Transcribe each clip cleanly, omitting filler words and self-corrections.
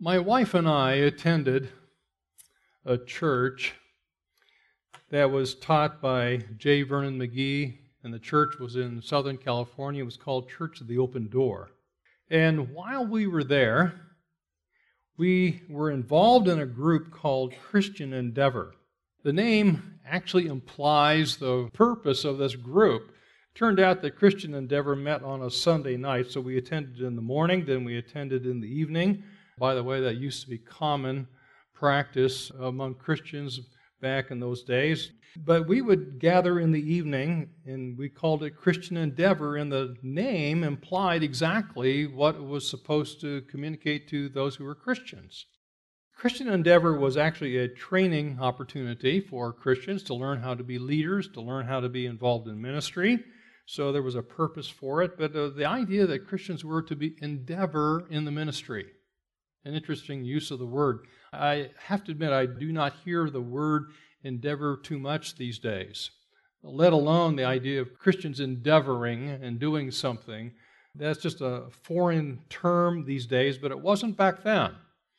My wife and I attended a church that was taught by J. Vernon McGee, and the church was in Southern California. It was called Church of the Open Door. And while we were there, we were involved in a group called Christian Endeavor. The name actually implies the purpose of this group. It turned out that Christian Endeavor met on a Sunday night, so we attended in the morning, then we attended in the evening. By the way, that used to be common practice among Christians back in those days. But we would gather in the evening, and we called it Christian Endeavor, and the name implied exactly what it was supposed to communicate to those who were Christians. Christian Endeavor was actually a training opportunity for Christians to learn how to be leaders, to learn how to be involved in ministry. So there was a purpose for it, but the idea that Christians were to be endeavor in the ministry. An interesting use of the word. I have to admit, I do not hear the word endeavor too much these days, let alone the idea of Christians endeavoring and doing something. That's just a foreign term these days, but it wasn't back then.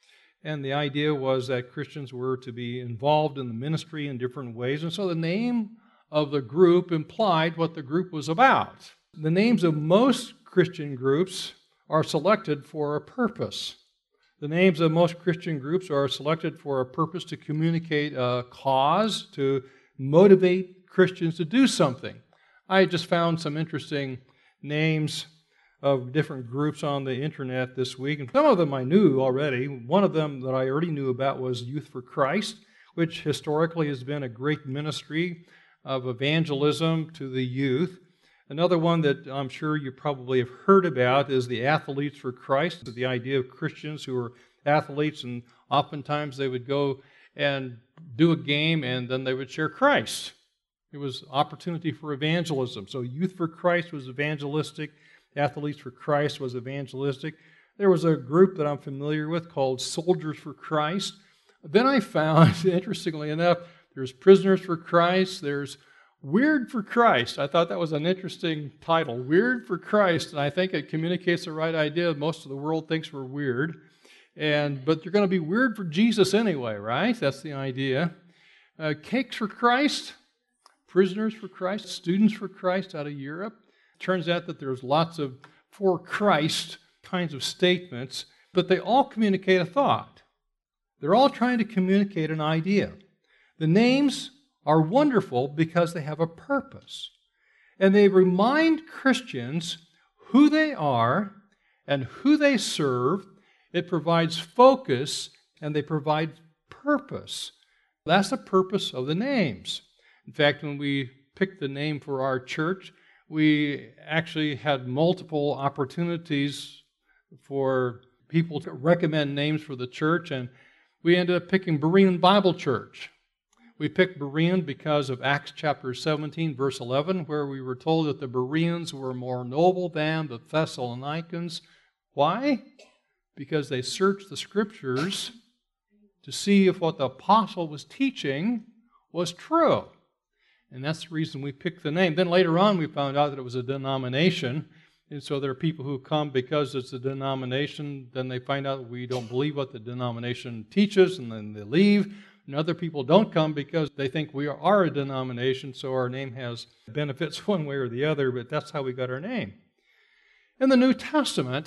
And the idea was that Christians were to be involved in the ministry in different ways, and so the name of the group implied what the group was about. The names of most Christian groups are selected for a purpose. The names of most Christian groups are selected for a purpose to communicate a cause, to motivate Christians to do something. I just found some interesting names of different groups on the internet this week, and some of them I knew already. One of them that I already knew about was Youth for Christ, which historically has been a great ministry of evangelism to the youth. Another one that I'm sure you probably have heard about is the Athletes for Christ, the idea of Christians who are athletes, and oftentimes they would go and do a game and then they would share Christ. It was opportunity for evangelism. So Youth for Christ was evangelistic. Athletes for Christ was evangelistic. There was a group that I'm familiar with called Soldiers for Christ. Then I found, interestingly enough, there's Prisoners for Christ, there's Weird for Christ. I thought that was an interesting title, Weird for Christ, and I think it communicates the right idea. Most of the world thinks we're weird, but you're going to be weird for Jesus anyway, right? That's the idea. Cakes for Christ, Prisoners for Christ, Students for Christ out of Europe. Turns out that there's lots of for Christ kinds of statements, but they all communicate a thought. They're all trying to communicate an idea. The names are wonderful because they have a purpose. And they remind Christians who they are and who they serve. It provides focus and they provide purpose. That's the purpose of the names. In fact, when we picked the name for our church, we actually had multiple opportunities for people to recommend names for the church, and we ended up picking Berean Bible Church. We picked Berean because of Acts chapter 17, verse 11, where we were told that the Bereans were more noble than the Thessalonians. Why? Because they searched the Scriptures to see if what the apostle was teaching was true. And that's the reason we picked the name. Then later on we found out that it was a denomination, and so there are people who come because it's a denomination, then they find out we don't believe what the denomination teaches, and then they leave. And other people don't come because they think we are a denomination, so our name has benefits one way or the other, but that's how we got our name. In the New Testament,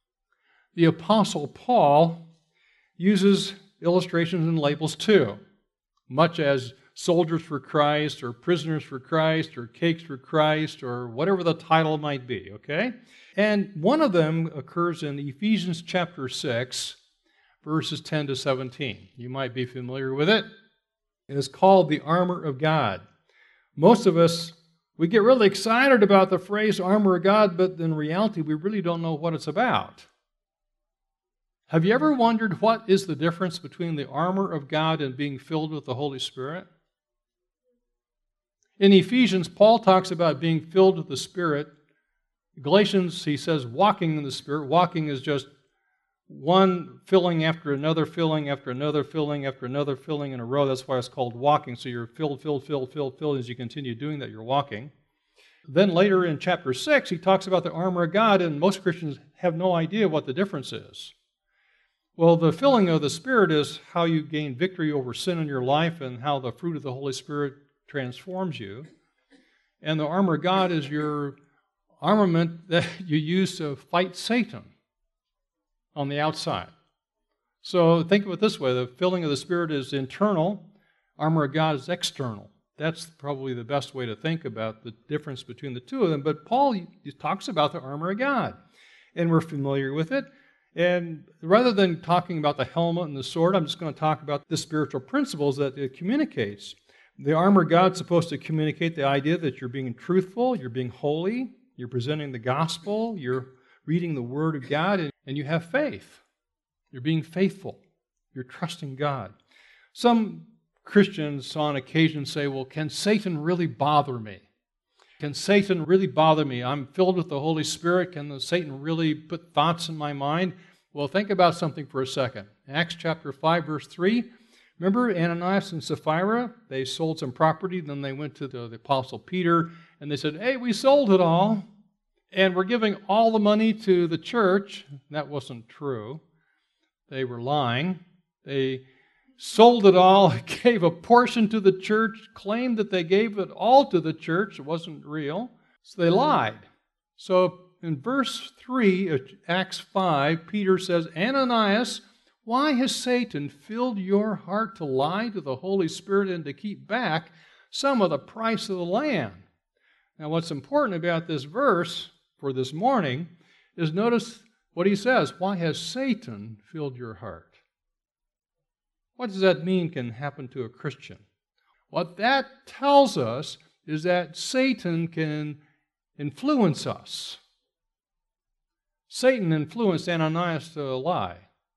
the Apostle Paul uses illustrations and labels too, much as Soldiers for Christ, or Prisoners for Christ, or Cakes for Christ, or whatever the title might be, okay? And one of them occurs in Ephesians chapter 6, verses 10 to 17. You might be familiar with it. It is called the armor of God. Most of us, we get really excited about the phrase armor of God, but in reality, we really don't know what it's about. Have you ever wondered what is the difference between the armor of God and being filled with the Holy Spirit? In Ephesians, Paul talks about being filled with the Spirit. Galatians, he says walking in the Spirit. Walking is just one filling after another filling after another filling after another filling in a row. That's why it's called walking. So you're filled. As you continue doing that, you're walking. Then later in chapter 6, he talks about the armor of God, and most Christians have no idea what the difference is. Well, the filling of the Spirit is how you gain victory over sin in your life and how the fruit of the Holy Spirit transforms you. And the armor of God is your armament that you use to fight Satan on the outside. So think of it this way. The filling of the Spirit is internal. Armor of God is external. That's probably the best way to think about the difference between the two of them. But Paul he talks about the armor of God, and we're familiar with it. And rather than talking about the helmet and the sword, I'm just going to talk about the spiritual principles that it communicates. The armor of God is supposed to communicate the idea that you're being truthful, you're being holy, you're presenting the gospel, you're reading the Word of God, and you have faith. You're being faithful. You're trusting God. Some Christians on occasion say, well, can Satan really bother me? Can Satan really bother me? I'm filled with the Holy Spirit. Can Satan really put thoughts in my mind? Well, think about something for a second. Acts chapter 5, verse 3. Remember Ananias and Sapphira? They sold some property. Then they went to the Apostle Peter, and they said, hey, we sold it all, and we're giving all the money to the church. That wasn't true. They were lying. They sold it all, gave a portion to the church, claimed that they gave it all to the church. It wasn't real. So they lied. So in verse 3 of Acts 5, Peter says, Ananias, why has Satan filled your heart to lie to the Holy Spirit and to keep back some of the price of the land? Now what's important about this verse for this morning is notice what he says. Why has Satan filled your heart? What does that mean can happen to a Christian? What that tells us is that Satan can influence us. Satan influenced Ananias to lie.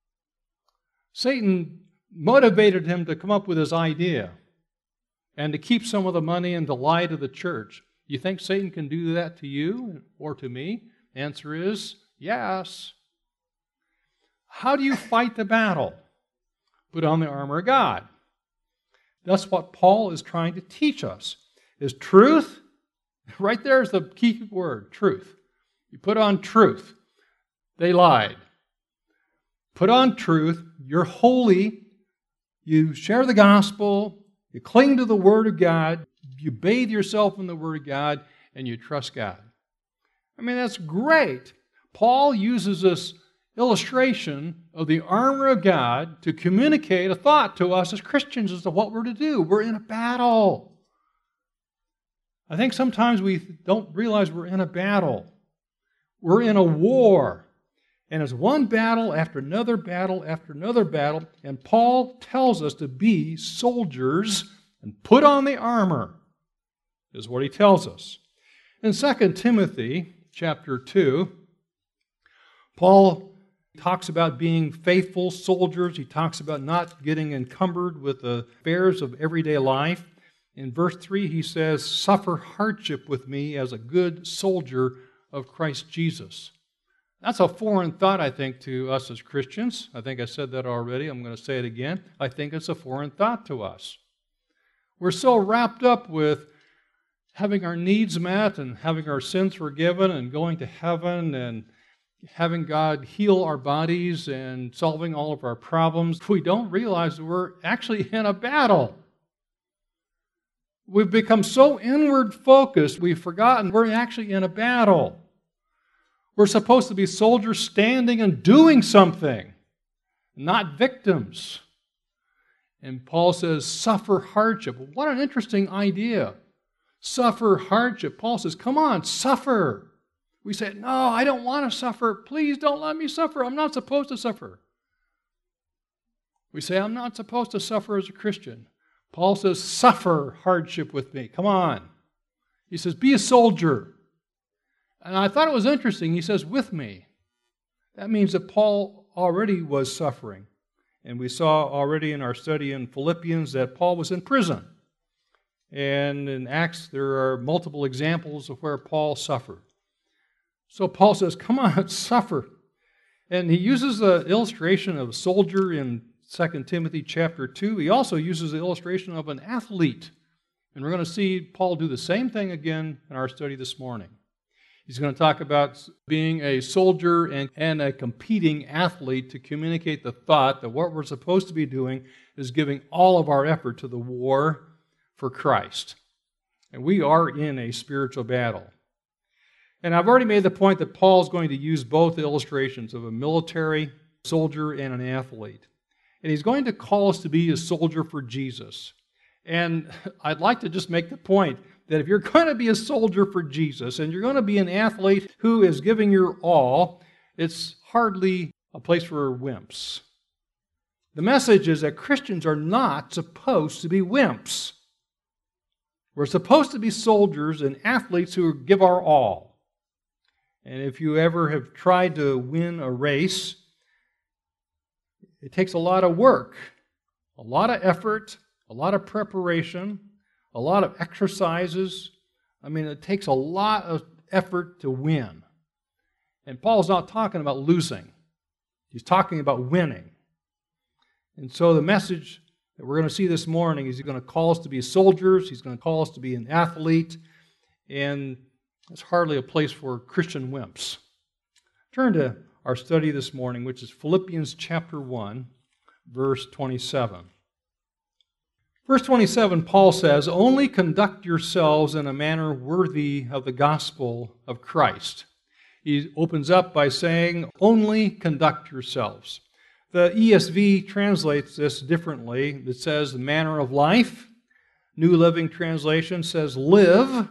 Satan motivated him to come up with his idea and to keep some of the money and to lie to the church. You think Satan can do that to you or to me? The answer is yes. How do you fight the battle? Put on the armor of God. That's what Paul is trying to teach us. Is truth, right there is the key word, truth. You put on truth. They lied. Put on truth. You're holy. You share the gospel. You cling to the Word of God. You bathe yourself in the Word of God, and you trust God. I mean, that's great. Paul uses this illustration of the armor of God to communicate a thought to us as Christians as to what we're to do. We're in a battle. I think sometimes we don't realize we're in a battle. We're in a war. And it's one battle after another battle after another battle. And Paul tells us to be soldiers and put on the armor, is what he tells us. In 2 Timothy chapter 2, Paul talks about being faithful soldiers. He talks about not getting encumbered with the affairs of everyday life. In verse 3, he says, suffer hardship with me as a good soldier of Christ Jesus. That's a foreign thought, I think, to us as Christians. I think I said that already. I'm going to say it again. I think it's a foreign thought to us. We're so wrapped up with having our needs met and having our sins forgiven and going to heaven and having God heal our bodies and solving all of our problems, we don't realize that we're actually in a battle. We've become so inward focused, we've forgotten we're actually in a battle. We're supposed to be soldiers standing and doing something, not victims. And Paul says, suffer hardship. What an interesting idea. Suffer hardship. Paul says, come on, suffer. We say, no, I don't want to suffer. Please don't let me suffer. I'm not supposed to suffer. We say, I'm not supposed to suffer as a Christian. Paul says, suffer hardship with me. Come on. He says, be a soldier. And I thought it was interesting. He says, with me. That means that Paul already was suffering. And we saw already in our study in Philippians that Paul was in prison. And in Acts, there are multiple examples of where Paul suffered. So Paul says, come on, suffer. And he uses the illustration of a soldier in 2 Timothy chapter 2. He also uses the illustration of an athlete. And we're going to see Paul do the same thing again in our study this morning. He's going to talk about being a soldier and a competing athlete to communicate the thought that what we're supposed to be doing is giving all of our effort to the war for Christ. And we are in a spiritual battle. And I've already made the point that Paul's going to use both illustrations of a military soldier and an athlete. And he's going to call us to be a soldier for Jesus. And I'd like to just make the point that if you're going to be a soldier for Jesus and you're going to be an athlete who is giving your all, it's hardly a place for wimps. The message is that Christians are not supposed to be wimps. We're supposed to be soldiers and athletes who give our all. And if you ever have tried to win a race, it takes a lot of work, a lot of effort, a lot of preparation, a lot of exercises. I mean, it takes a lot of effort to win. And Paul's not talking about losing. He's talking about winning. And so the message that we're going to see this morning is he's going to call us to be soldiers. He's going to call us to be an athlete. And it's hardly a place for Christian wimps. Turn to our study this morning, which is Philippians chapter 1, verse 27. Verse 27, Paul says, "Only conduct yourselves in a manner worthy of the gospel of Christ." He opens up by saying, "Only conduct yourselves." The ESV translates this differently. It says, "the manner of life." New Living Translation says, "live."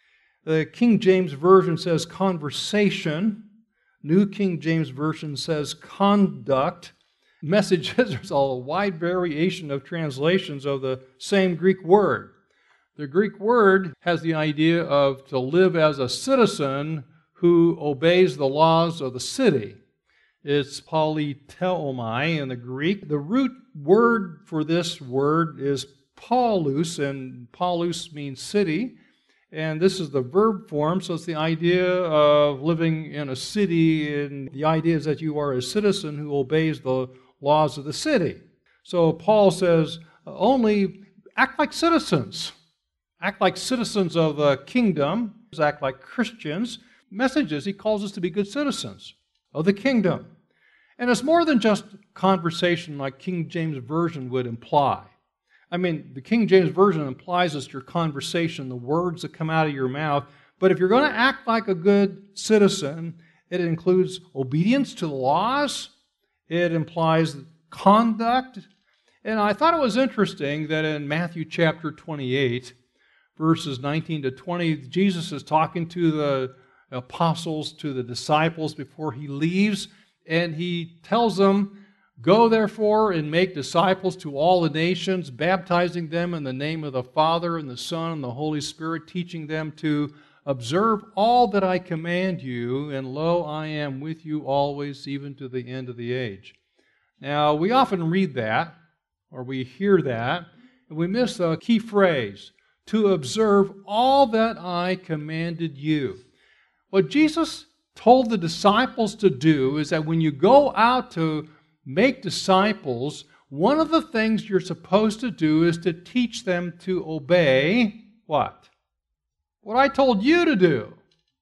The King James Version says, "conversation." New King James Version says, "conduct." Message is there's a wide variation of translations of the same Greek word. The Greek word has the idea of to live as a citizen who obeys the laws of the city. It's politeomai in the Greek. The root word for this word is paulus, and paulus means city. And this is the verb form, so it's the idea of living in a city, and the idea is that you are a citizen who obeys the laws of the city. So Paul says, only act like citizens. Act like citizens of the kingdom. Act like Christians. Message is he calls us to be good citizens of the kingdom. And it's more than just conversation like King James Version would imply. I mean, the King James Version implies it's your conversation, the words that come out of your mouth. But if you're going to act like a good citizen, it includes obedience to the laws. It implies conduct. And I thought it was interesting that in Matthew chapter 28, verses 19 to 20, Jesus is talking to the apostles, to the disciples before he leaves, and he tells them, "Go therefore and make disciples to all the nations, baptizing them in the name of the Father and the Son and the Holy Spirit, teaching them to observe all that I command you, and lo, I am with you always, even to the end of the age." Now, we often read that, or we hear that, and we miss a key phrase, "to observe all that I commanded you." What Jesus told the disciples to do is that when you go out to make disciples, one of the things you're supposed to do is to teach them to obey what? What I told you to do.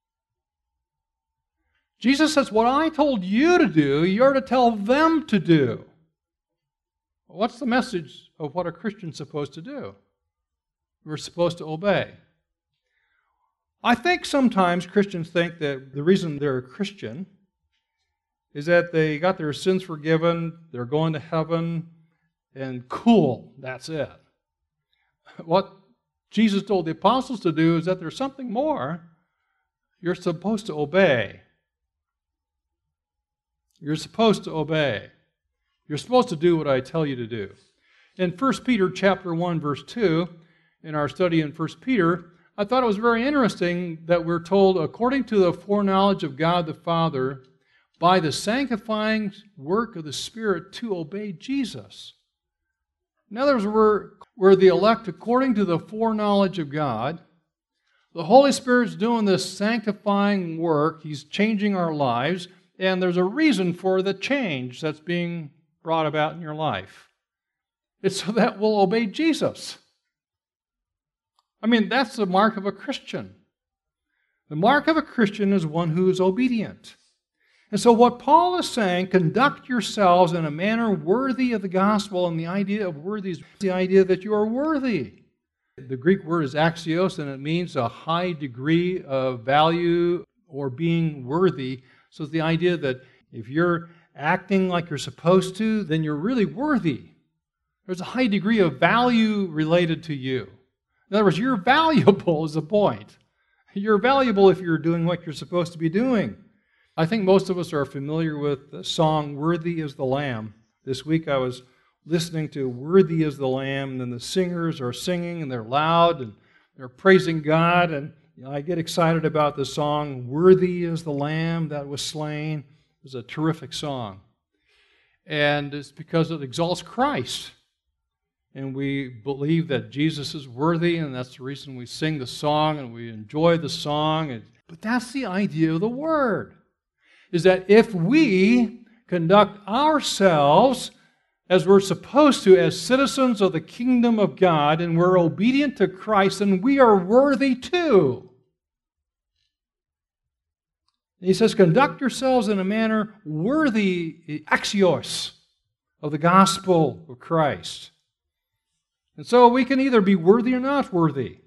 Jesus says, what I told you to do, you're to tell them to do. What's the message of what a Christian's supposed to do? We're supposed to obey. I think sometimes Christians think that the reason they're a Christian is that they got their sins forgiven, they're going to heaven, and cool, that's it. What Jesus told the apostles to do is that there's something more. You're supposed to obey. You're supposed to obey. You're supposed to do what I tell you to do. In 1 Peter chapter 1, verse 2, in our study in 1 Peter, I thought it was very interesting that we're told, according to the foreknowledge of God the Father, by the sanctifying work of the Spirit to obey Jesus. In other words, we're the elect according to the foreknowledge of God. The Holy Spirit's doing this sanctifying work. He's changing our lives, and there's a reason for the change that's being brought about in your life. It's so that we'll obey Jesus. I mean, that's the mark of a Christian. The mark of a Christian is one who is obedient. And so what Paul is saying, conduct yourselves in a manner worthy of the gospel, and the idea of worthy is the idea that you are worthy. The Greek word is axios, and it means a high degree of value or being worthy. So it's the idea that if you're acting like you're supposed to, then you're really worthy. There's a high degree of value related to you. In other words, you're valuable is the point. You're valuable if you're doing what you're supposed to be doing. I think most of us are familiar with the song, Worthy is the Lamb. This week I was listening to Worthy is the Lamb, and the singers are singing, and they're loud, and they're praising God, and I get excited about the song, Worthy is the Lamb that was slain. It was a terrific song. And it's because it exalts Christ. And we believe that Jesus is worthy, and that's the reason we sing the song, and we enjoy the song. But that's the idea of the Word, is that if we conduct ourselves as we're supposed to, as citizens of the kingdom of God, and we're obedient to Christ, then we are worthy too. He says, conduct yourselves in a manner worthy, axios, of the gospel of Christ. And so we can either be worthy or not worthy.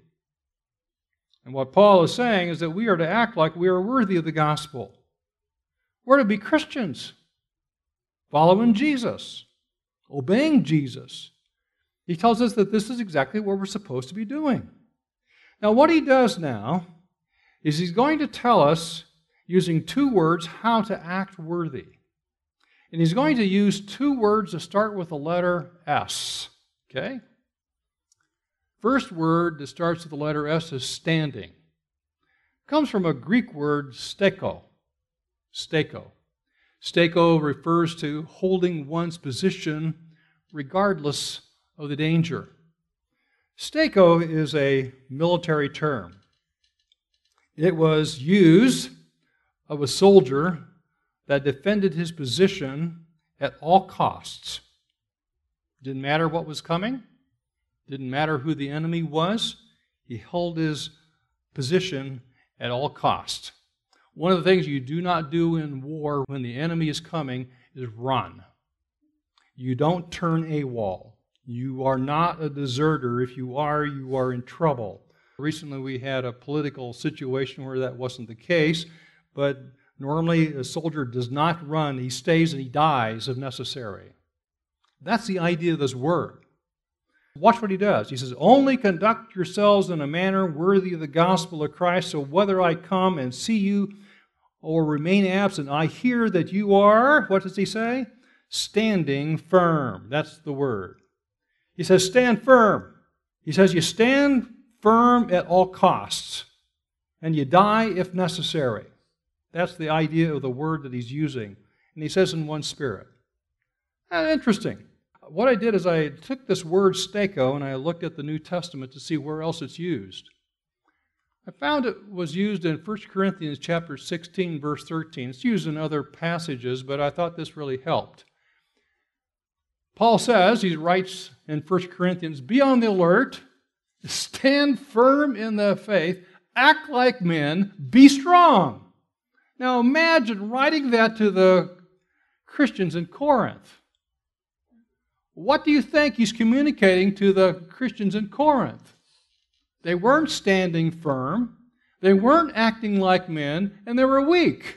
And what Paul is saying is that we are to act like we are worthy of the gospel. We're to be Christians, following Jesus, obeying Jesus. He tells us that this is exactly what we're supposed to be doing. Now, what he does now is he's going to tell us, using two words, how to act worthy. And he's going to use two words that start with the letter S. Okay? First word that starts with the letter S is standing. It comes from a Greek word, steko. Steko. Steko refers to holding one's position regardless of the danger. Steko is a military term. It was used of a soldier that defended his position at all costs. Didn't matter what was coming. Didn't matter who the enemy was. He held his position at all costs. One of the things you do not do in war when the enemy is coming is run. You don't turn AWOL. You are not a deserter. If you are in trouble. Recently we had a political situation where that wasn't the case, but normally a soldier does not run. He stays and he dies if necessary. That's the idea of this word. Watch what he does. He says, only conduct yourselves in a manner worthy of the gospel of Christ, so whether I come and see you or remain absent, I hear that you are, what does he say? Standing firm. That's the word. He says, stand firm. He says, you stand firm at all costs, and you die if necessary. That's the idea of the word that he's using. And he says in one spirit. Interesting. What I did is I took this word steko and I looked at the New Testament to see where else it's used. I found it was used in 1 Corinthians chapter 16, verse 13. It's used in other passages, but I thought this really helped. Paul says, he writes in 1 Corinthians, be on the alert, stand firm in the faith, act like men, be strong. Now imagine writing that to the Christians in Corinth. What do you think he's communicating to the Christians in Corinth? They weren't standing firm, they weren't acting like men, and they were weak.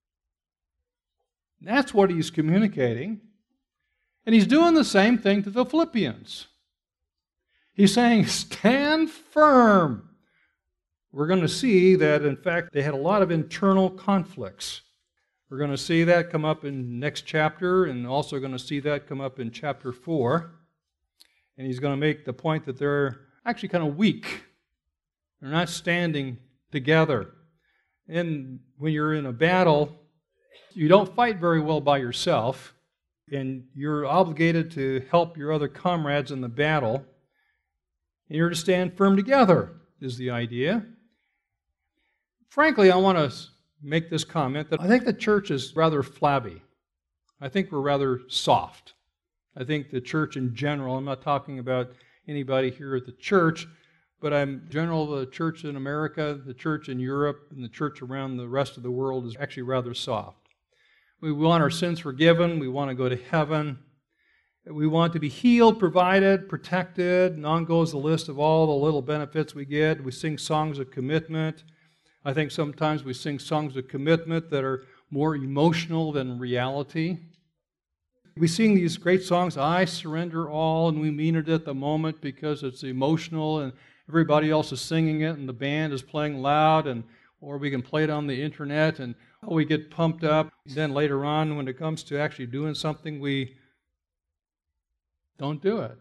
That's what he's communicating. And he's doing the same thing to the Philippians. He's saying, stand firm. We're going to see that, in fact, they had a lot of internal conflicts. We're going to see that come up in next chapter, and also going to see that come up in chapter 4. And he's going to make the point that they're actually kind of weak. They're not standing together. And when you're in a battle, you don't fight very well by yourself, and you're obligated to help your other comrades in the battle. And you're to stand firm together, is the idea. Frankly, I want to make this comment that I think the church is rather flabby. I think we're rather soft. I think the church in general, I'm not talking about anybody here at the church, but I'm general, the church in America, the church in Europe, and the church around the rest of the world is actually rather soft. We want our sins forgiven. We want to go to heaven. We want to be healed, provided, protected, and on goes the list of all the little benefits we get. We sing songs of commitment. I think sometimes we sing songs of commitment that are more emotional than reality. We sing these great songs, I surrender all, and we mean it at the moment because it's emotional and everybody else is singing it and the band is playing loud, or we can play it on the internet and we get pumped up. Then later on, when it comes to actually doing something, we don't do it.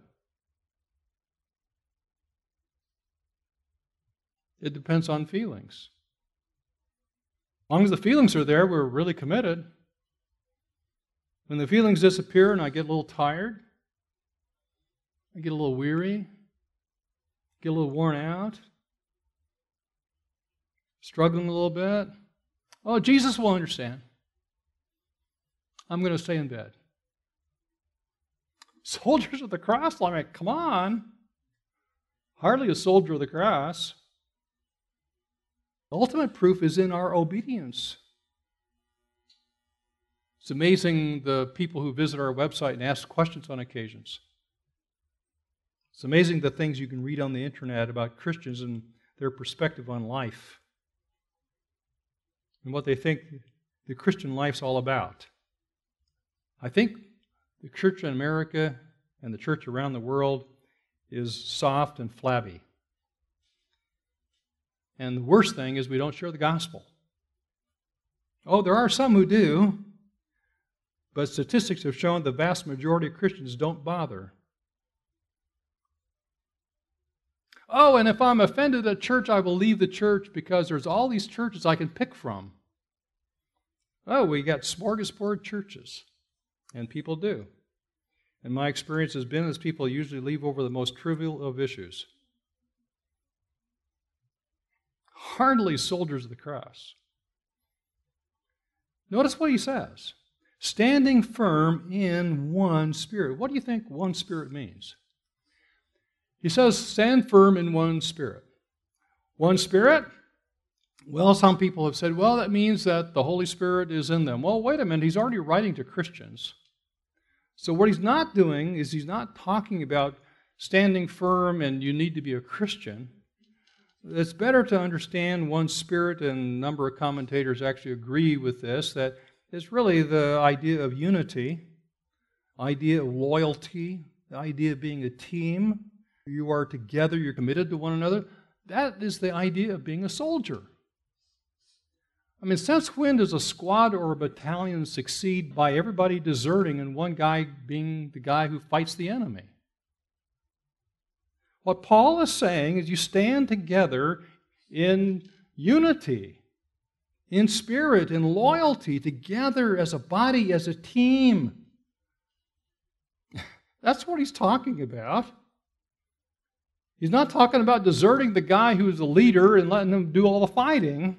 It depends on feelings. As long as the feelings are there, we're really committed. When the feelings disappear and I get a little tired, I get a little weary, get a little worn out, struggling a little bit, oh, Jesus will understand. I'm going to stay in bed. Soldiers of the cross, I mean, come on. Hardly a soldier of the cross. The ultimate proof is in our obedience. It's amazing the people who visit our website and ask questions on occasions. It's amazing the things you can read on the internet about Christians and their perspective on life and what they think the Christian life's all about. I think the church in America and the church around the world is soft and flabby. And the worst thing is we don't share the gospel. Oh, there are some who do, but statistics have shown the vast majority of Christians don't bother. Oh, and if I'm offended at church, I will leave the church because there's all these churches I can pick from. Oh, we got smorgasbord churches. And people do. And my experience has been is people usually leave over the most trivial of issues. Hardly soldiers of the cross. Notice what he says. Standing firm in one spirit. What do you think one spirit means? He says, stand firm in one spirit. One spirit? Well, some people have said, well, that means that the Holy Spirit is in them. Well, wait a minute. He's already writing to Christians. So what he's not doing is he's not talking about standing firm and you need to be a Christian. It's better to understand one spirit, and a number of commentators actually agree with this, that it's really the idea of unity, idea of loyalty, the idea of being a team. You are together, you're committed to one another. That is the idea of being a soldier. I mean, since when does a squad or a battalion succeed by everybody deserting and one guy being the guy who fights the enemy? What Paul is saying is you stand together in unity, in spirit, in loyalty, together as a body, as a team. That's what he's talking about. He's not talking about deserting the guy who's the leader and letting him do all the fighting.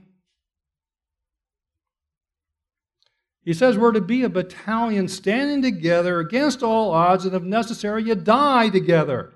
He says we're to be a battalion standing together against all odds, and if necessary, you die together.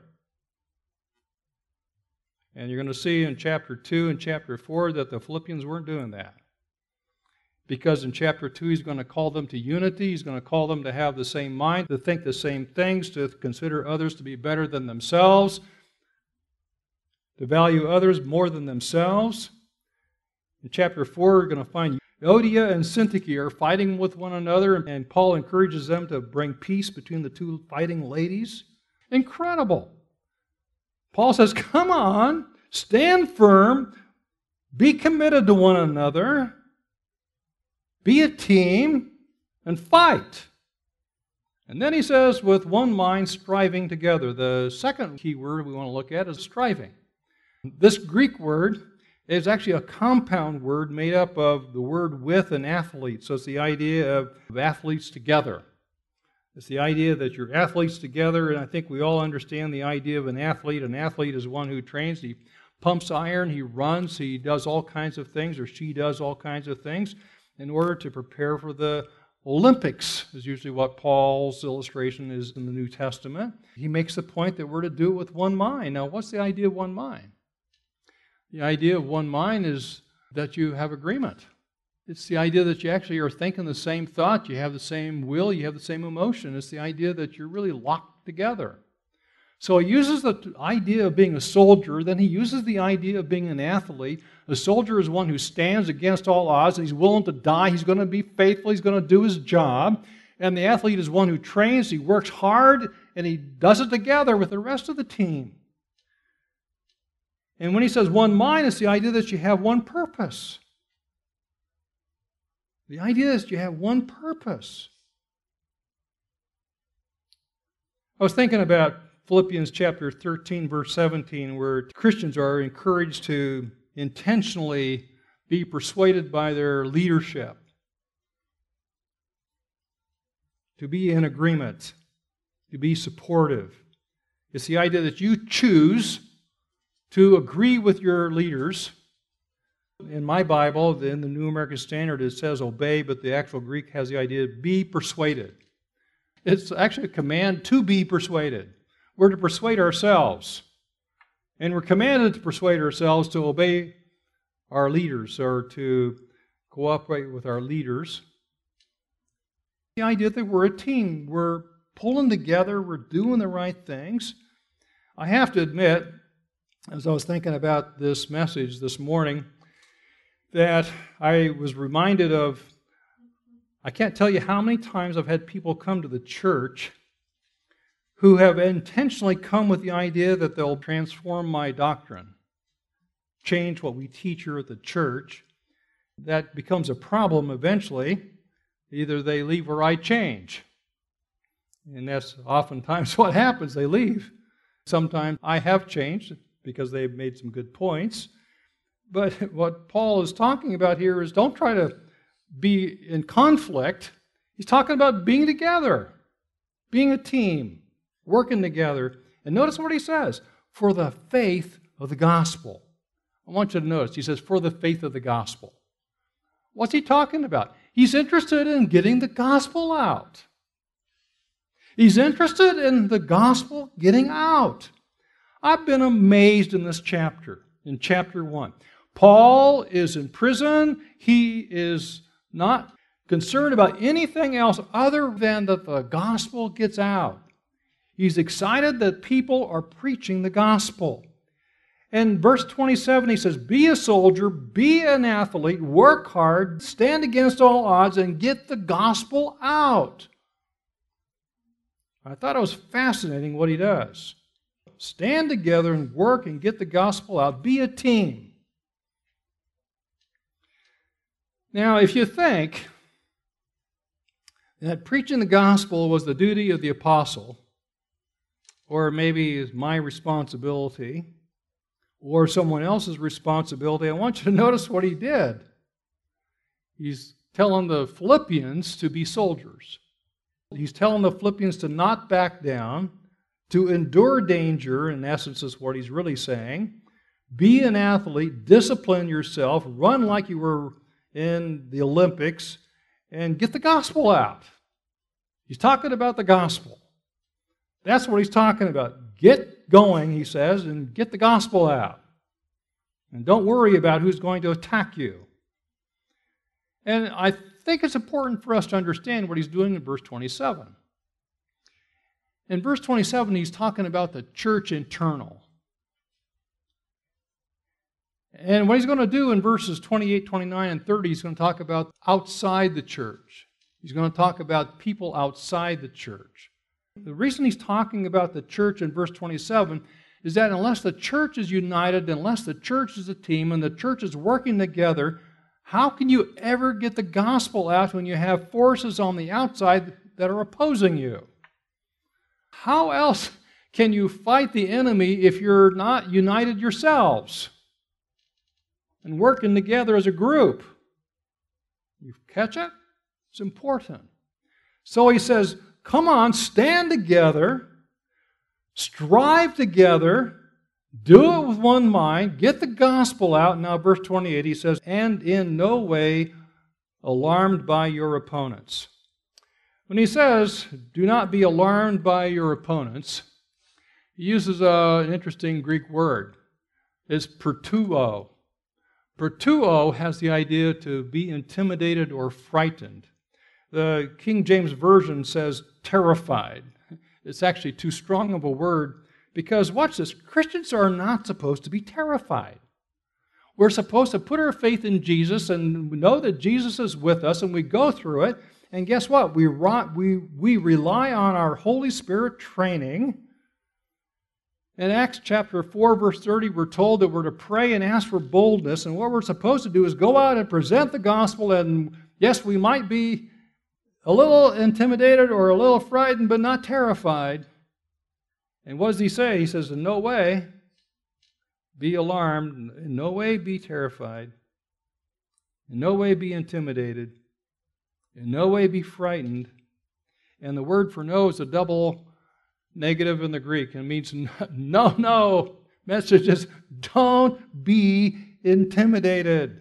And you're going to see in chapter 2 and chapter 4 that the Philippians weren't doing that. Because in chapter 2, he's going to call them to unity. He's going to call them to have the same mind, to think the same things, to consider others to be better than themselves, to value others more than themselves. In chapter 4, we're going to find Euodia and Syntyche are fighting with one another, and Paul encourages them to bring peace between the two fighting ladies. Incredible. Paul says, come on, stand firm, be committed to one another, be a team, and fight. And then he says, with one mind, striving together. The second key word we want to look at is striving. This Greek word is actually a compound word made up of the word with and athlete. So it's the idea of athletes together. It's the idea that you're athletes together, and I think we all understand the idea of an athlete. An athlete is one who trains. He pumps iron, he runs, he does all kinds of things, or she does all kinds of things in order to prepare for the Olympics, is usually what Paul's illustration is in the New Testament. He makes the point that we're to do it with one mind. Now, what's the idea of one mind? The idea of one mind is that you have agreement. It's the idea that you actually are thinking the same thought, you have the same will, you have the same emotion. It's the idea that you're really locked together. So he uses the idea of being a soldier, then he uses the idea of being an athlete. A soldier is one who stands against all odds, and he's willing to die, he's going to be faithful, he's going to do his job. And the athlete is one who trains, he works hard, and he does it together with the rest of the team. And when he says one mind, it's the idea that you have one purpose. The idea is you have one purpose. I was thinking about Philippians chapter 13, verse 17, where Christians are encouraged to intentionally be persuaded by their leadership, to be in agreement, to be supportive. It's the idea that you choose to agree with your leaders. In my Bible, in the New American Standard, it says obey, but the actual Greek has the idea of be persuaded. It's actually a command to be persuaded. We're to persuade ourselves. And we're commanded to persuade ourselves to obey our leaders or to cooperate with our leaders. The idea that we're a team. We're pulling together. We're doing the right things. I have to admit, as I was thinking about this message this morning, that I was reminded of, I can't tell you how many times I've had people come to the church who have intentionally come with the idea that they'll transform my doctrine, change what we teach here at the church. That becomes a problem eventually. Either they leave or I change. And that's oftentimes what happens. They leave. Sometimes I have changed because they've made some good points. But what Paul is talking about here is don't try to be in conflict. He's talking about being together, being a team, working together. And notice what he says, for the faith of the gospel. I want you to notice, he says, for the faith of the gospel. What's he talking about? He's interested in getting the gospel out. He's interested in the gospel getting out. I've been amazed in this chapter, in chapter 1. Paul is in prison. He is not concerned about anything else other than that the gospel gets out. He's excited that people are preaching the gospel. In verse 27, he says, be a soldier, be an athlete, work hard, stand against all odds, and get the gospel out. I thought it was fascinating what he does. Stand together and work and get the gospel out. Be a team. Now, if you think that preaching the gospel was the duty of the apostle, or maybe is my responsibility, or someone else's responsibility, I want you to notice what he did. He's telling the Philippians to be soldiers. He's telling the Philippians to not back down, to endure danger, in essence is what he's really saying. Be an athlete, discipline yourself, run like you were in the Olympics, and get the gospel out. He's talking about the gospel. That's what he's talking about. Get going, he says, and get the gospel out. And don't worry about who's going to attack you. And I think it's important for us to understand what he's doing in verse 27. In verse 27, he's talking about the church internal. And what he's going to do in verses 28, 29, and 30, he's going to talk about outside the church. He's going to talk about people outside the church. The reason he's talking about the church in verse 27 is that unless the church is united, unless the church is a team, and the church is working together, how can you ever get the gospel out when you have forces on the outside that are opposing you? How else can you fight the enemy if you're not united yourselves and working together as a group? You catch it? It's important. So he says, come on, stand together, strive together, do it with one mind, get the gospel out. Now, verse 28, he says, and in no way alarmed by your opponents. When he says, do not be alarmed by your opponents, he uses an interesting Greek word. is pertuo. Pertuo has the idea to be intimidated or frightened. The King James Version says terrified. It's actually too strong of a word because, watch this, Christians are not supposed to be terrified. We're supposed to put our faith in Jesus and know that Jesus is with us, and we go through it. And guess what? We rely on our Holy Spirit training. In Acts chapter 4, verse 30, we're told that we're to pray and ask for boldness. And what we're supposed to do is go out and present the gospel. And yes, we might be a little intimidated or a little frightened, but not terrified. And what does he say? He says, in no way be alarmed, in no way be terrified, in no way be intimidated, in no way be frightened. And the word for no is a double negative in the Greek. It means no. Message is don't be intimidated.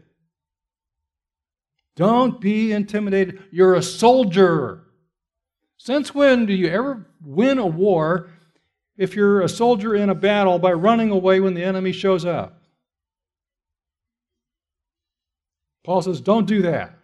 Don't be intimidated. You're a soldier. Since when do you ever win a war if you're a soldier in a battle by running away when the enemy shows up? Paul says, don't do that.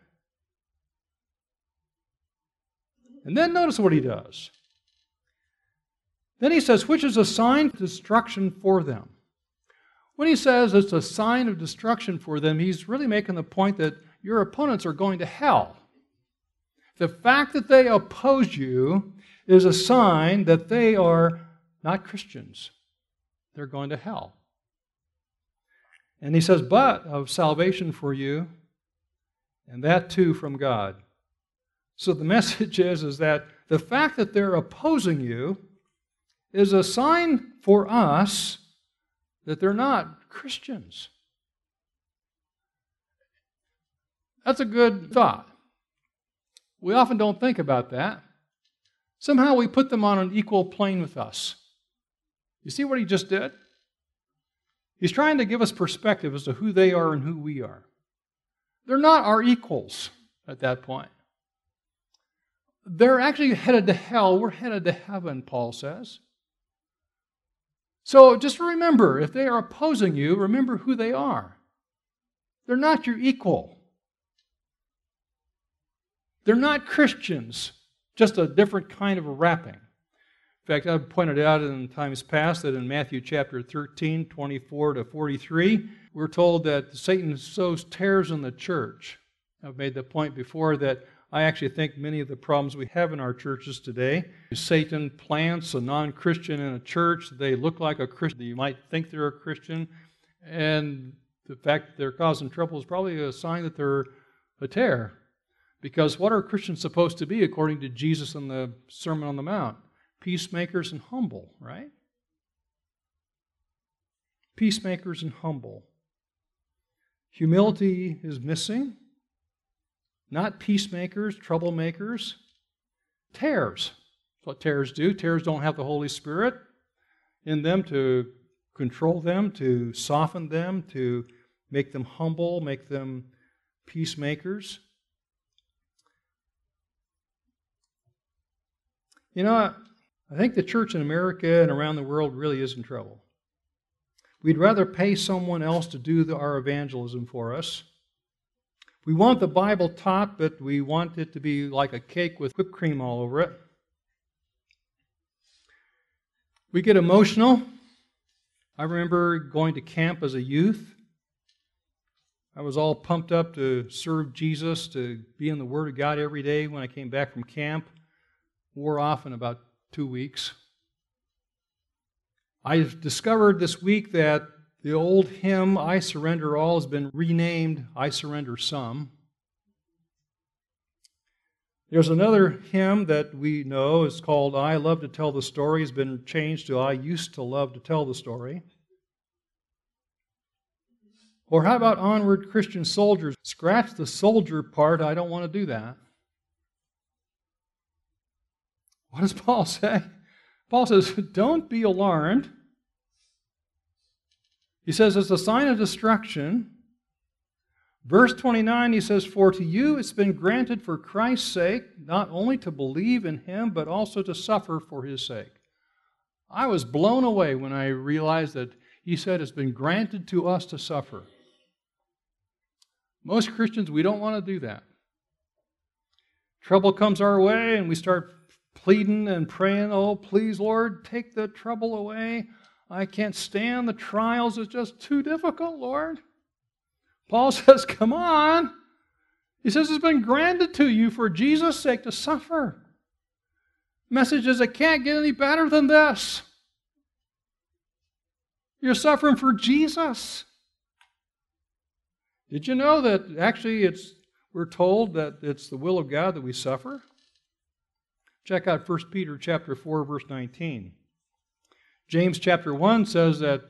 And then notice what he does. Then he says, which is a sign of destruction for them. When he says it's a sign of destruction for them, he's really making the point that your opponents are going to hell. The fact that they oppose you is a sign that they are not Christians. They're going to hell. And he says, but of salvation for you, and that too from God. So the message is that the fact that they're opposing you is a sign for us that they're not Christians. That's a good thought. We often don't think about that. Somehow we put them on an equal plane with us. You see what he just did? He's trying to give us perspective as to who they are and who we are. They're not our equals at that point. They're actually headed to hell. We're headed to heaven, Paul says. So just remember, if they are opposing you, remember who they are. They're not your equal. They're not Christians, just a different kind of a wrapping. In fact, I've pointed out in times past that in Matthew chapter 13, 24 to 43, we're told that Satan sows tares in the church. I've made the point before that I actually think many of the problems we have in our churches today, Satan plants a non-Christian in a church. They look like a Christian. You might think they're a Christian. And the fact that they're causing trouble is probably a sign that they're a tare. Because what are Christians supposed to be according to Jesus in the Sermon on the Mount? Peacemakers and humble, right? Peacemakers and humble. Humility is missing. Not peacemakers, troublemakers. Tares. That's what tares do. Tares don't have the Holy Spirit in them to control them, to soften them, to make them humble, make them peacemakers. You know, I think the church in America and around the world really is in trouble. We'd rather pay someone else to do our evangelism for us. We want the Bible taught, but we want it to be like a cake with whipped cream all over it. We get emotional. I remember going to camp as a youth. I was all pumped up to serve Jesus, to be in the Word of God every day when I came back from camp. Wore off in about 2 weeks. I discovered this week that the old hymn, I Surrender All, has been renamed, I Surrender Some. There's another hymn that we know is called I Love to Tell the Story. It's been changed to I Used to Love to Tell the Story. Or how about Onward Christian Soldiers? Scratch the soldier part, I don't want to do that. What does Paul say? Paul says, don't be alarmed. He says it's a sign of destruction. Verse 29, he says, for to you it's been granted for Christ's sake, not only to believe in Him, but also to suffer for His sake. I was blown away when I realized that He said it's been granted to us to suffer. Most Christians, we don't want to do that. Trouble comes our way and we start pleading and praying, oh, please, Lord, take the trouble away. I can't stand the trials. It's just too difficult, Lord. Paul says, come on. He says it's been granted to you for Jesus' sake to suffer. Message is, it can't get any better than this. You're suffering for Jesus. Did you know that actually we're told that it's the will of God that we suffer? Check out 1 Peter chapter 4, verse 19. James chapter 1 says that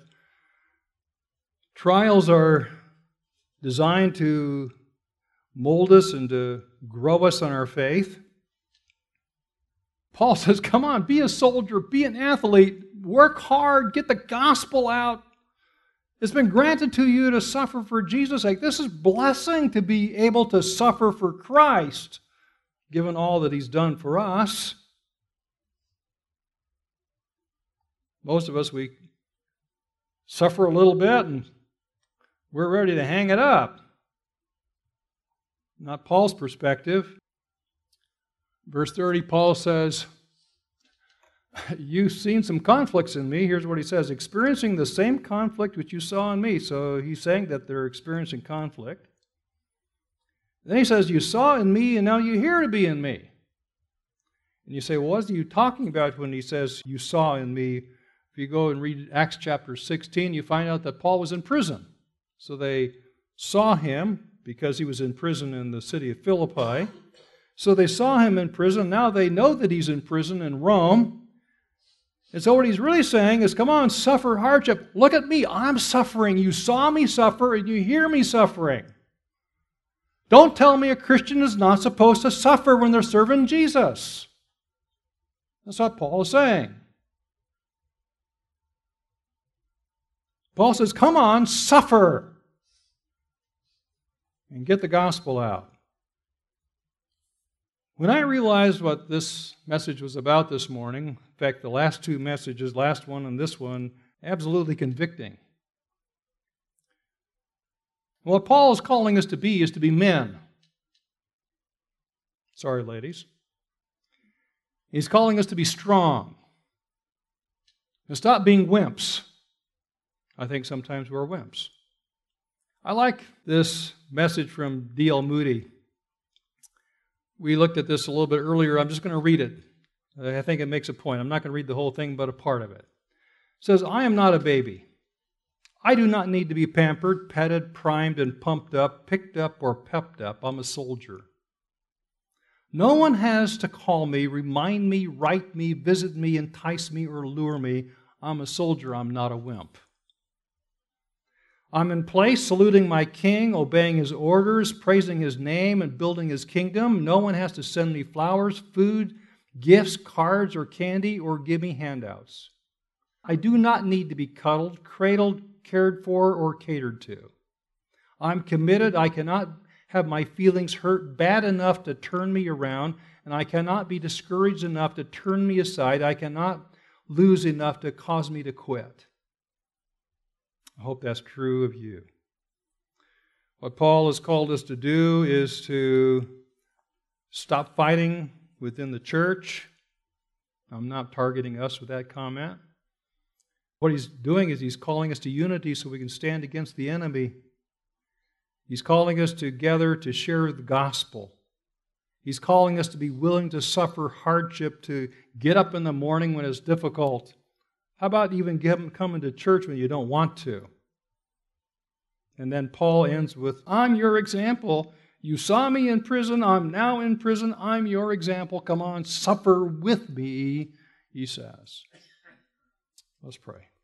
trials are designed to mold us and to grow us in our faith. Paul says, come on, be a soldier, be an athlete, work hard, get the gospel out. It's been granted to you to suffer for Jesus' sake. This is blessing to be able to suffer for Christ, given all that He's done for us. Most of us, we suffer a little bit and we're ready to hang it up. Not Paul's perspective. Verse 30, Paul says, you've seen some conflicts in me. Here's what he says, experiencing the same conflict which you saw in me. So he's saying that they're experiencing conflict. Then he says, you saw in me and now you hear to be in me. And you say, well, what is he talking about when he says, you saw in me? If you go and read Acts chapter 16, you find out that Paul was in prison. So they saw him because he was in prison in the city of Philippi. So they saw him in prison. Now they know that he's in prison in Rome. And so what he's really saying is, come on, suffer hardship. Look at me. I'm suffering. You saw me suffer and you hear me suffering. Don't tell me a Christian is not supposed to suffer when they're serving Jesus. That's what Paul is saying. Paul says, come on, suffer. And get the gospel out. When I realized what this message was about this morning, in fact, the last two messages, last one and this one, absolutely convicting. What Paul is calling us to be is to be men. Sorry, ladies. He's calling us to be strong. And stop being wimps. I think sometimes we're wimps. I like this message from D.L. Moody. We looked at this a little bit earlier. I'm just going to read it. I think it makes a point. I'm not going to read the whole thing, but a part of it. It says, I am not a baby. I do not need to be pampered, petted, primed, and pumped up, picked up, or pepped up. I'm a soldier. No one has to call me, remind me, write me, visit me, entice me, or lure me. I'm a soldier. I'm not a wimp. I'm in place, saluting my king, obeying his orders, praising his name, and building his kingdom. No one has to send me flowers, food, gifts, cards, or candy, or give me handouts. I do not need to be cuddled, cradled, cared for, or catered to. I'm committed. I cannot have my feelings hurt bad enough to turn me around, and I cannot be discouraged enough to turn me aside. I cannot lose enough to cause me to quit. I hope that's true of you. What Paul has called us to do is to stop fighting within the church. I'm not targeting us with that comment. What he's doing is he's calling us to unity so we can stand against the enemy. He's calling us together to share the gospel. He's calling us to be willing to suffer hardship, to get up in the morning when it's difficult. How about even coming to church when you don't want to? And then Paul ends with, I'm your example. You saw me in prison. I'm now in prison. I'm your example. Come on, suffer with me, he says. Let's pray.